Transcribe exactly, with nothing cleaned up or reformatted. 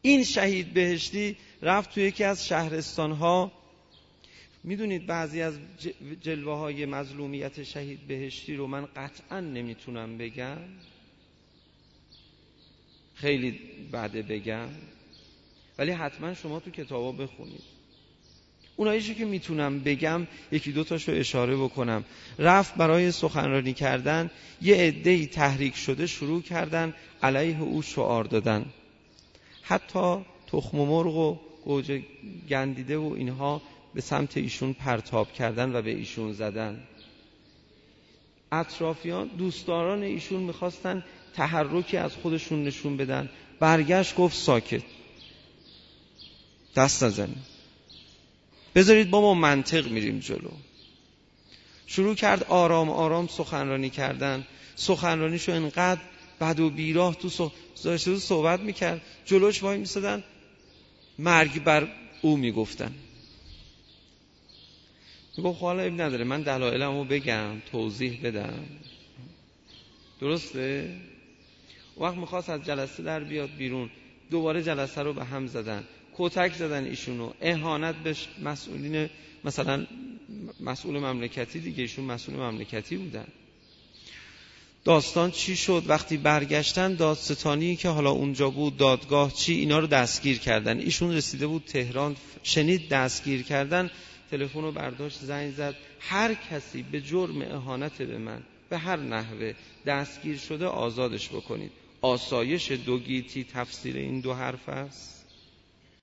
این شهید بهشتی رفت توی یکی از شهرستان‌ها. میدونید بعضی از جلوه های مظلومیت شهید بهشتی رو من قطعا نمیتونم بگم، خیلی بده بگم، ولی حتما شما تو کتابا بخونید. اوناییشو که میتونم بگم یکی دو تاشو اشاره بکنم. رفت برای سخنرانی کردن، یه عده‌ای تحریک شده شروع کردن علیه او شعار دادن، حتی تخم مرغ و گوجه گندیده و اینها به سمت ایشون پرتاب کردن و به ایشون زدن. اطرافیان دوستداران ایشون میخواستن تحرکی از خودشون نشون بدن، برگشت گفت ساکت، دست نزنید، بذارید با ما منطق میریم جلو. شروع کرد آرام آرام سخنرانی کردن. سخنرانیشو انقدر بد و بیراه تو صحبت, صحبت میکرد، جلوش وای میسادن مرگ بر او میگفتن. میگفت حالا اب نداره، من دلایلمو بگم، توضیح بدم، درسته؟ وقت میخواست از جلسه در بیاد بیرون، دوباره جلسه رو به هم زدن، کتک زدن ایشونو، اهانت به مسئولین، مثلا مسئول مملکتی دیگه، ایشون مسئول مملکتی بودن. داستان چی شد؟ وقتی برگشتن دادستانی که حالا اونجا بود، دادگاه چی، اینا رو دستگیر کردن. ایشون رسیده بود تهران، شنید دستگیر کردن، تلفن رو برداشت زنگ زد، هر کسی به جرم اهانت به من به هر نحوه دستگیر شده آزادش بکنید. آسایش دو گیتی تفسیر این دو حرف است.